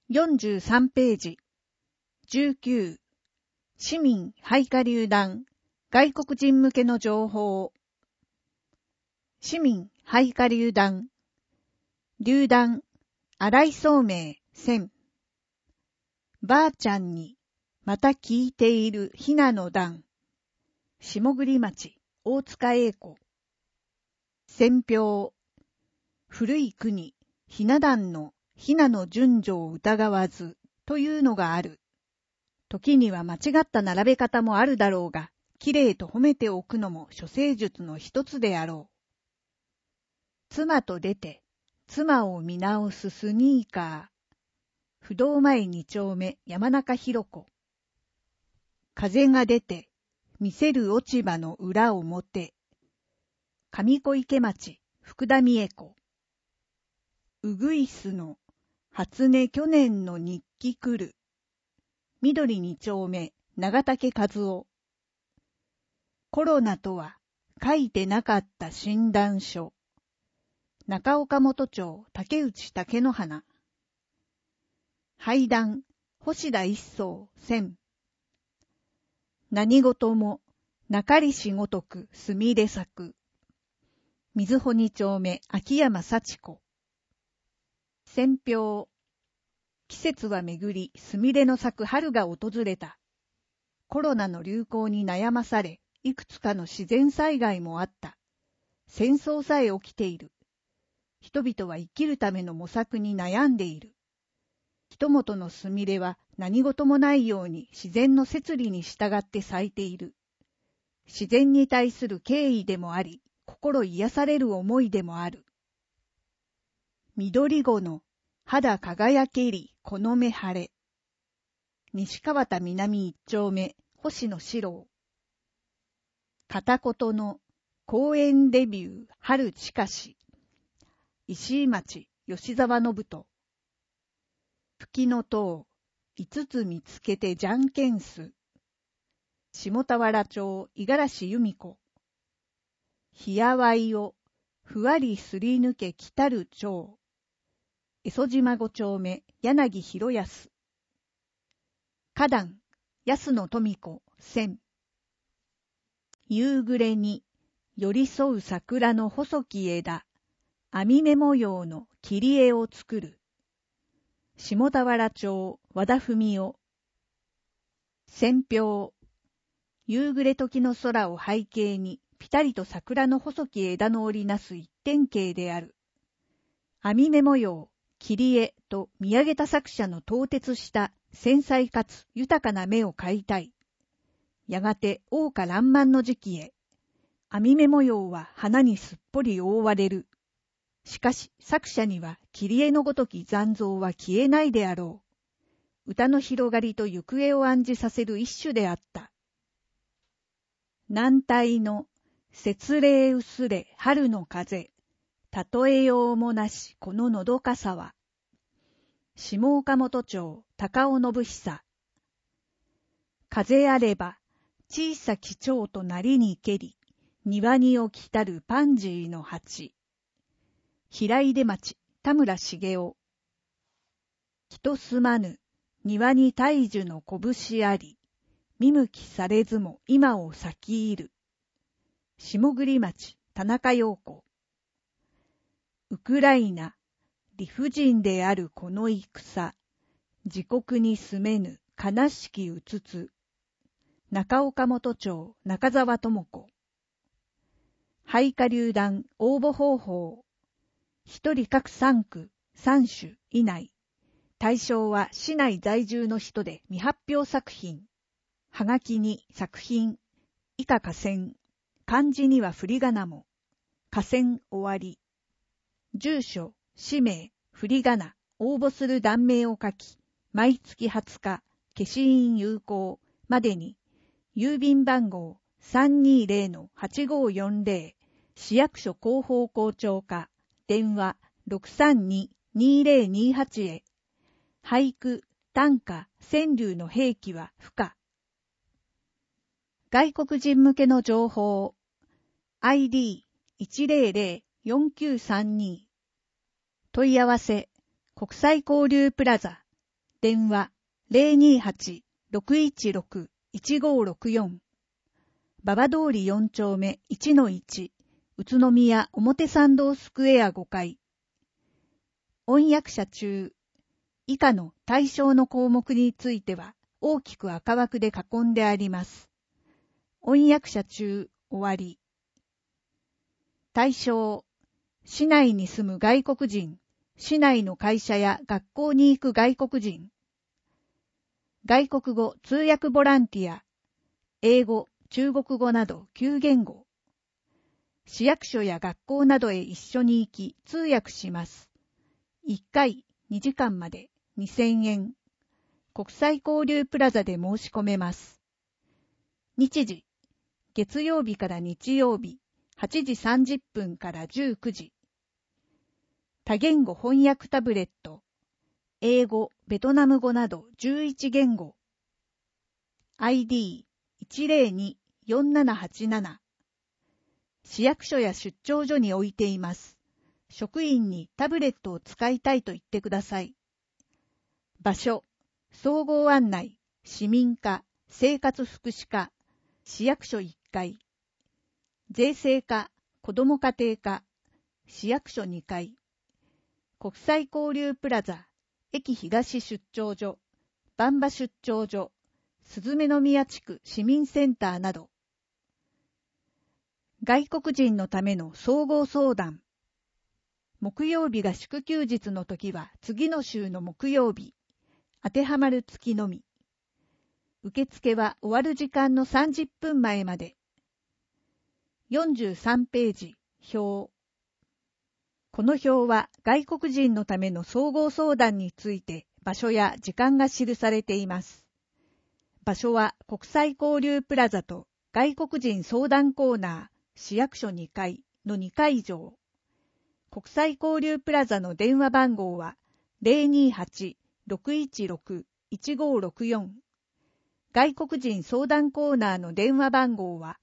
43ページ。19。市民配下榴弾、外国人向けの情報。市民配下榴弾。榴弾、荒井聡明、1000。ばあちゃんに、また聞いているひなの弾。下栗町、大塚栄子。選評。古い国、ひな壇のひなの順序を疑わずというのがある。時には間違った並べ方もあるだろうが、きれいと褒めておくのも処世術の一つであろう。妻と出て、妻を見直すスニーカー。不動前2丁目山中弘子。風が出て、見せる落ち葉の裏表。上小池町福田美恵子。うぐいすの初音去年の日記来る。緑2丁目長竹和夫。コロナとは書いてなかった診断書。中岡本町竹内竹の花。俳談星田一層1000。何事も中りしごとくすみれ咲く。水穂2丁目秋山幸子。選評。季節は巡り、すみれの咲く春が訪れた。コロナの流行に悩まされ、いくつかの自然災害もあった。戦争さえ起きている。人々は生きるための模索に悩んでいる。人元のすみれは何事もないように自然の摂理に従って咲いている。自然に対する敬意でもあり、心癒される思いでもある。緑子の肌輝けりこの目晴れ。西川田南一丁目星野四郎。片言の公園デビュー春近し。石井町吉沢信人。吹きの塔5つ見つけてじゃんけんす。下田原町五十嵐由美子。ひやわいをふわりすり抜け来たる町。江曽島5丁目柳博康。花壇安野富子1000。夕暮れに寄り添う桜の細き枝。網目模様の切り絵を作る。下田原町和田文夫。選評。夕暮れ時の空を背景にぴたりと桜の細き枝の織りなす一点形である。網目模様、切り絵と見上げた作者の透徹した繊細かつ豊かな目を描いたい。やがて桜花爛漫の時期へ。網目模様は花にすっぽり覆われる。しかし作者には切り絵のごとき残像は消えないであろう。歌の広がりと行方を暗示させる一種であった。南体の節霊薄れ春の風。例えようもなしこののどかさは。下岡本町高尾信久。風あれば小さき蝶となりにけり。庭に起きたるパンジーの鉢。平出町田村茂雄。人すまぬ庭に大樹の拳あり。見向きされずも今を咲き入る。下栗町田中陽子。ウクライナ理不尽であるこの戦。自国に住めぬ悲しきうつつ。中岡本町中澤智子。配下榴弾応募方法。一人各3区3種以内。対象は市内在住の人で未発表作品。はがきに作品。以下下線。漢字には振り仮名も。下線終わり。住所、氏名、振り仮名、応募する断名を書き、毎月20日、消印有効までに、郵便番号 320-8540、市役所広報校長課、電話 632-2028 へ。俳句、短歌、川柳の併記は不可。外国人向けの情報。ID1004932。問い合わせ、国際交流プラザ電話028-616-1564。馬場通り4丁目 1-1、宇都宮表参道スクエア5階。翻訳者中。以下の対象の項目については大きく赤枠で囲んであります。翻訳者中終わり。対象。市内に住む外国人、市内の会社や学校に行く外国人。外国語通訳ボランティア、英語、中国語など9言語。市役所や学校などへ一緒に行き通訳します。1回2時間まで2000円。国際交流プラザで申し込めます。日時、月曜日から日曜日、8時30分から19時。多言語翻訳タブレット、英語、ベトナム語など11言語。ID102-4787。市役所や出張所に置いています。職員にタブレットを使いたいと言ってください。場所、総合案内、市民課、生活福祉課、市役所1階。税制課、子ども家庭課、市役所2階。国際交流プラザ、駅東出張所、番場出張所、鈴目宮地区市民センターなど。外国人のための総合相談。木曜日が祝休日の時は次の週の木曜日。当てはまる月のみ。受付は終わる時間の30分前まで。43ページ、表。この表は外国人のための総合相談について場所や時間が記されています。場所は国際交流プラザと外国人相談コーナー、市役所2階の2階以上。国際交流プラザの電話番号は028-616-1564。外国人相談コーナーの電話番号は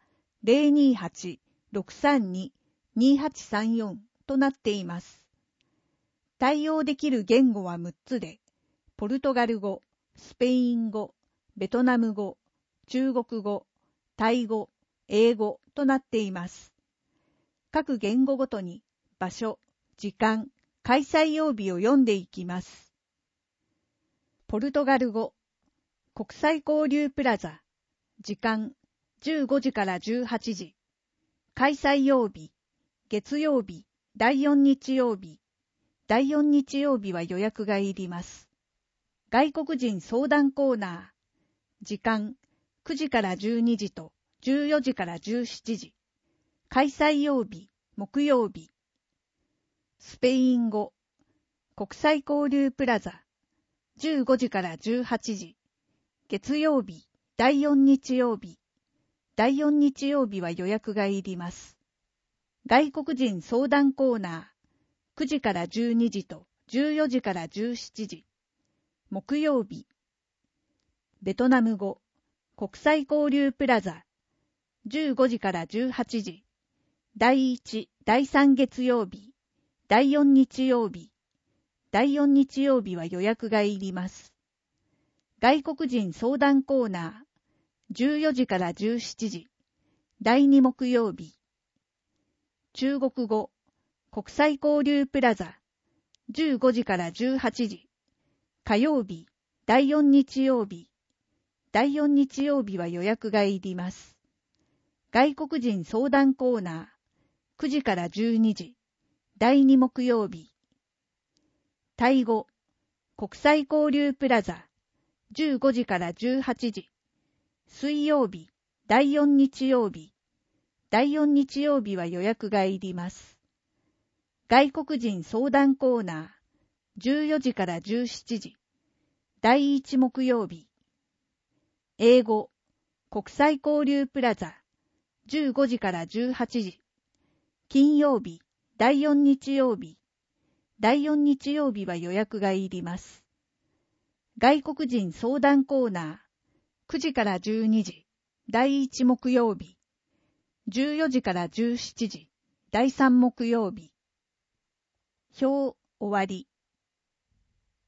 028-632-2834となっています。対応できる言語は6つで、ポルトガル語、スペイン語、ベトナム語、中国語、タイ語、英語となっています。各言語ごとに場所、時間、開催曜日を読んでいきます。ポルトガル語、国際交流プラザ、時間、15時から18時。開催曜日、月曜日、第4日曜日。第4日曜日は予約がいります。外国人相談コーナー、時間、9時から12時と14時から17時。開催曜日、木曜日。スペイン語、国際交流プラザ、15時から18時。月曜日、第4日曜日。第4日曜日は予約がいります。外国人相談コーナー、9時から12時と14時から17時。木曜日。ベトナム語、国際交流プラザ、15時から18時。第1、第3月曜日。第4日曜日。第4日曜日は予約がいります。外国人相談コーナー、14時から17時。第2木曜日。中国語、国際交流プラザ、15時から18時。火曜日、第4日曜日。第4日曜日は予約がいります。外国人相談コーナー、9時から12時。第2木曜日。タイ語、国際交流プラザ、15時から18時。水曜日、第4日曜日。第4日曜日は予約がいります。外国人相談コーナー、14時から17時。第1木曜日。英語、国際交流プラザ、15時から18時。金曜日、第4日曜日。第4日曜日は予約がいります。外国人相談コーナー、9時から12時。第1木曜日。14時から17時。第3木曜日。表終わり。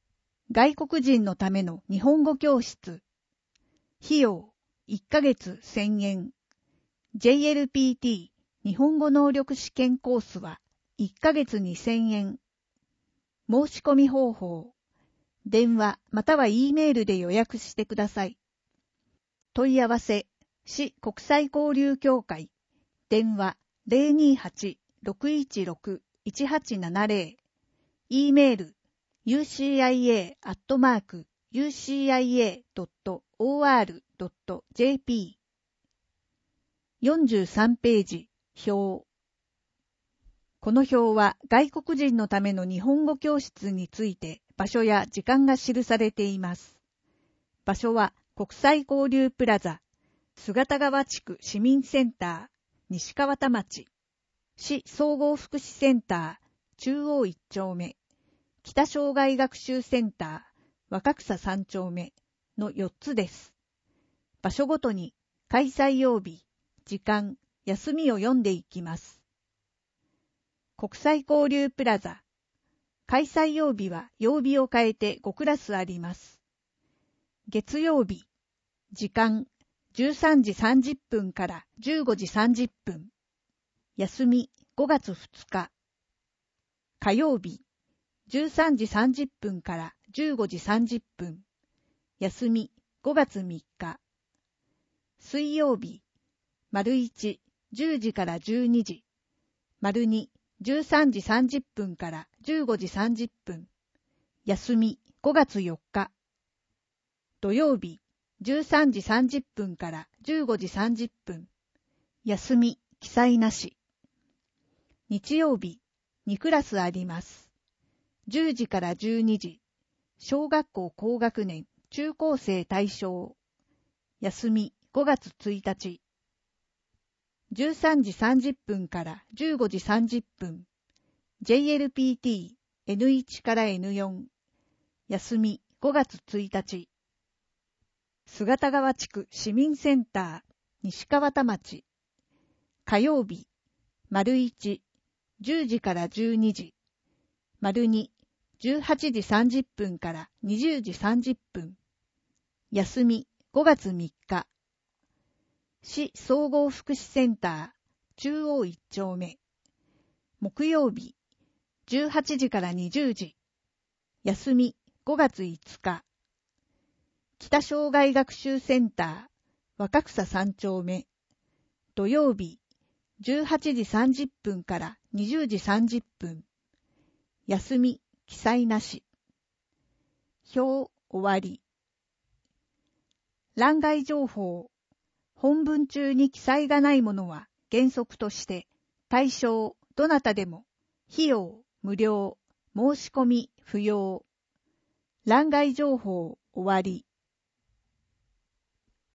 外国人のための日本語教室。費用1ヶ月1000円。JLPT 日本語能力試験コースは1ヶ月2000円。申し込み方法。電話または E メールで予約してください。問い合わせ、市国際交流協会。電話028-616-1870。E メール、ucia@ucia.or.jp。43ページ、表。この表は外国人のための日本語教室について場所や時間が記されています。場所は国際交流プラザ、姿川地区市民センター、西川田町、市総合福祉センター、中央1丁目、北障害学習センター、若草3丁目の4つです。場所ごとに開催曜日、時間、休みを読んでいきます。国際交流プラザ。開催曜日は曜日を変えて5クラスあります。月曜日、時間13時30分から15時30分。休み5月2日。火曜日、13時30分から15時30分。休み5月3日。水曜日、丸1、10時から12時。丸2、13時30分から15時30分。休み5月4日。土曜日、13時30分から15時30分。休み記載なし。日曜日、2クラスあります。10時から12時。小学校高学年、中高生対象。休み5月1日。13時30分から15時30分。JLPT N1 から N4。休み5月1日。姿川地区市民センター、西川田町。火曜日、丸1、10時から12時。丸2、18時30分から20時30分。休み5月3日。市総合福祉センター、中央1丁目。木曜日、18時から20時。休み5月5日。北障害学習センター、若草3丁目。土曜日、18時30分から20時30分。休み記載なし。表終わり。欄外情報。本文中に記載がないものは原則として対象どなたでも費用無料申し込み不要。欄外情報終わり。